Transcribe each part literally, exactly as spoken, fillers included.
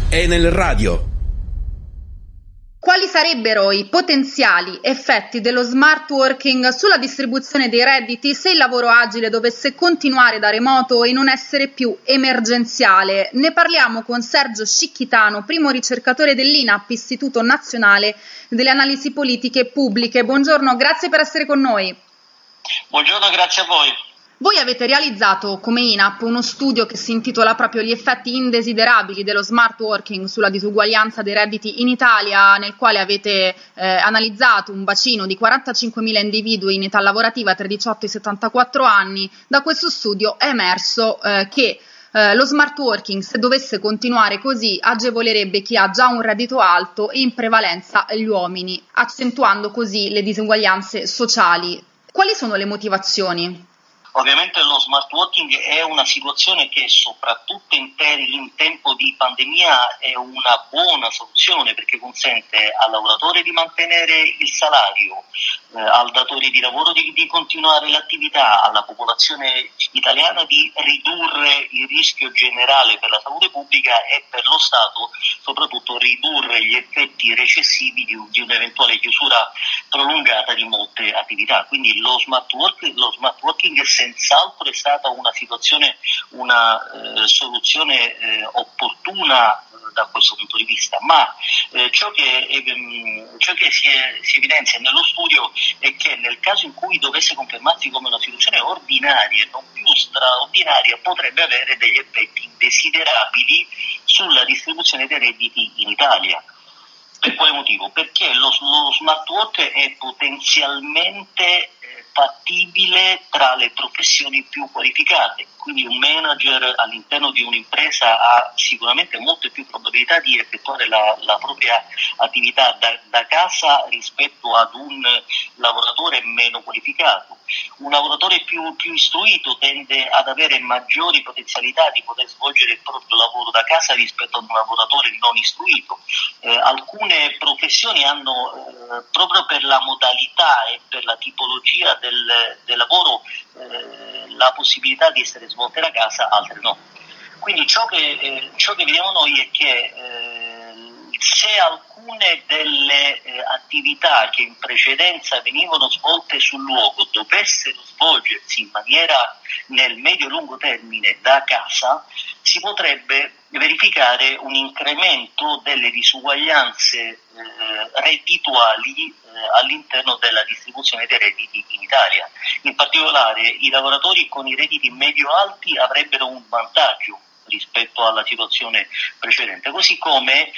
è nel radio. Quali sarebbero i potenziali effetti dello smart working sulla distribuzione dei redditi se il lavoro agile dovesse continuare da remoto e non essere più emergenziale? Ne parliamo con Sergio Scicchitano, primo ricercatore dell'I N A P, Istituto Nazionale delle Analisi Politiche Pubbliche. Buongiorno, grazie per essere con noi. Buongiorno, grazie a voi. Voi avete realizzato come I N A P uno studio che si intitola proprio Gli effetti indesiderabili dello smart working sulla disuguaglianza dei redditi in Italia, nel quale avete eh, analizzato un bacino di quarantacinquemila individui in età lavorativa tra i diciotto e i settantaquattro anni. Da questo studio è emerso eh, che eh, lo smart working, se dovesse continuare così, agevolerebbe chi ha già un reddito alto e in prevalenza gli uomini, accentuando così le disuguaglianze sociali. Quali sono le motivazioni? Ovviamente lo smart working è una situazione che soprattutto in, te- in tempo di pandemia è una buona soluzione, perché consente al lavoratore di mantenere il salario, eh, al datore di lavoro di, di continuare l'attività, alla popolazione italiana di ridurre il rischio generale per la salute pubblica e per lo Stato soprattutto ridurre gli effetti recessivi di, di un'eventuale chiusura prolungata di molte attività. Quindi lo smart working, lo smart working è senz'altro è stata una situazione, una eh, soluzione eh, opportuna eh, da questo punto di vista, ma eh, ciò che, eh, ciò che si, è, si evidenzia nello studio è che nel caso in cui dovesse confermarsi come una situazione ordinaria e non più straordinaria, potrebbe avere degli effetti indesiderabili sulla distribuzione dei redditi in Italia. Per quale motivo? Perché lo, lo smart work è potenzialmente eh, fattibile tra le professioni più qualificate, quindi un manager all'interno di un'impresa ha sicuramente molte più probabilità di effettuare la, la propria attività da, da casa rispetto ad un lavoratore meno qualificato. Un lavoratore più, più istruito tende ad avere maggiori potenzialità di poter svolgere il proprio lavoro da casa rispetto ad un lavoratore non istruito. Eh, alcune professioni hanno eh, proprio per la modalità e per la tipologia del, del lavoro eh, la possibilità di essere svolte da casa, altre no. Quindi ciò che, eh, ciò che vediamo noi è che eh, se alcune delle eh, attività che in precedenza venivano svolte sul luogo dovessero svolgersi in maniera nel medio-lungo termine da casa, si potrebbe verificare un incremento delle disuguaglianze eh, reddituali eh, all'interno della distribuzione dei redditi in Italia. In particolare i lavoratori con i redditi medio-alti avrebbero un vantaggio rispetto alla situazione precedente, così come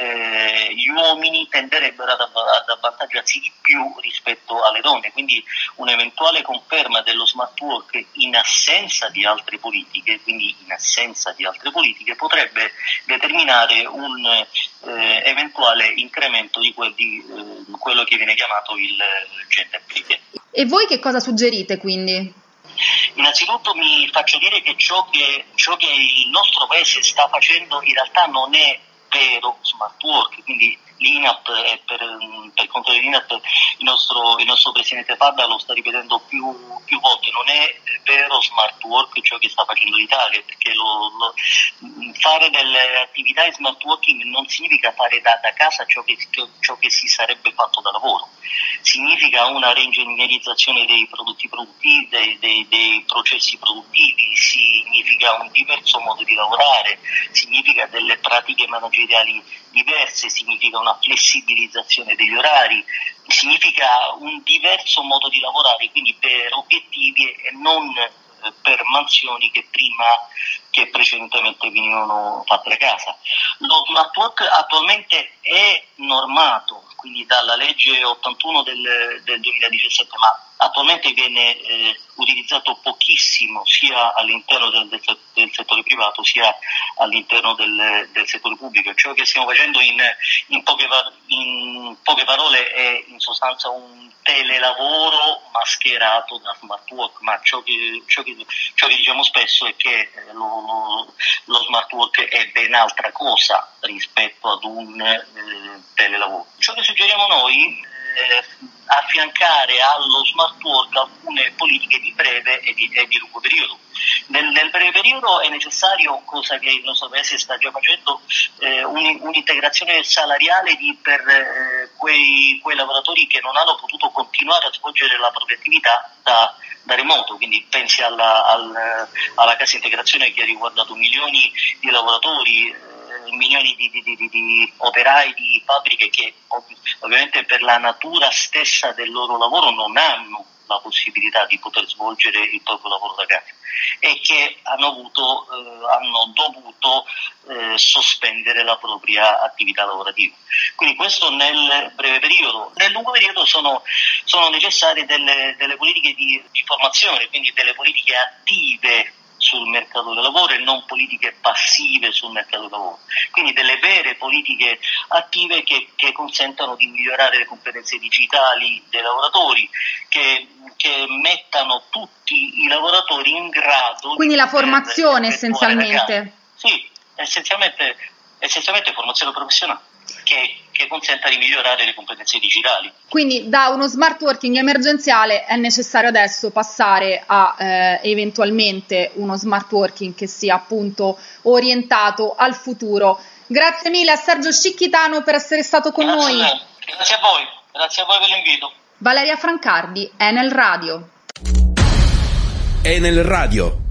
eh, gli uomini tenderebbero ad, ad avvantaggiarsi di più rispetto alle donne, quindi un'eventuale conferma dello smart work in assenza di altre politiche, quindi in assenza di altre politiche potrebbe determinare un eh, eventuale incremento di, quel, di eh, quello che viene chiamato il gender pay gap. E voi che cosa suggerite quindi? Innanzitutto mi faccio dire che ciò che ciò che il nostro paese sta facendo in realtà non è vero smart work, quindi l'I N A P e per, per conto dell'I N A P il nostro, il nostro presidente Fabra lo sta ripetendo più, più volte, non è vero smart work ciò che sta facendo l'Italia, perché lo, lo, fare delle attività in smart working non significa fare da, da casa ciò che, ciò che si sarebbe fatto da lavoro, significa una reingegnerizzazione dei prodotti produttivi, dei, dei, dei processi produttivi, significa un diverso modo di lavorare, significa delle pratiche manageriali diverse, significa una flessibilizzazione degli orari, significa un diverso modo di lavorare, quindi per obiettivi e non per mansioni che prima, che precedentemente venivano fatte a casa. Lo smart work attualmente è normato, quindi dalla legge ottantuno del, del duemiladiciassette, ma attualmente viene eh, utilizzato pochissimo sia all'interno del, del, del settore privato sia all'interno del, del settore pubblico. Ciò che stiamo facendo in, in, poche, in poche parole è in sostanza un telelavoro mascherato da smart work, ma ciò che, ciò che, ciò che diciamo spesso è che eh, lo, lo, lo smart work è ben altra cosa rispetto ad un eh, telelavoro. Ciò che suggeriamo noi eh, affiancare allo smart work alcune politiche di breve e di, e di lungo periodo. Nel, nel breve periodo è necessario, cosa che il nostro Paese sta già facendo, eh, un, un'integrazione salariale di, per eh, quei, quei lavoratori che non hanno potuto continuare a svolgere la propria attività da, da remoto, quindi pensi alla, al, alla cassa integrazione che ha riguardato milioni di lavoratori, eh, milioni di, di, di, di operai di fabbriche che ovviamente per la natura stessa del loro lavoro non hanno la possibilità di poter svolgere il proprio lavoro da casa e che hanno avuto, eh, hanno dovuto eh, sospendere la propria attività lavorativa. Quindi questo nel breve periodo. Nel lungo periodo sono, sono necessarie delle, delle politiche di, di formazione, quindi delle politiche attive sul mercato del lavoro e non politiche passive sul mercato del lavoro. Quindi delle vere politiche attive che, che consentano di migliorare le competenze digitali dei lavoratori, che, che mettano tutti i lavoratori in grado quindi di la formazione essenzialmente. Sì, essenzialmente, essenzialmente formazione professionale che, che consenta di migliorare le competenze digitali. Quindi da uno smart working emergenziale è necessario adesso passare a eh, eventualmente uno smart working che sia appunto orientato al futuro. Grazie mille a Sergio Scicchitano per essere stato con grazie noi. A grazie a voi, grazie a voi per l'invito. Valeria Francardi, Enel Radio. Enel Radio.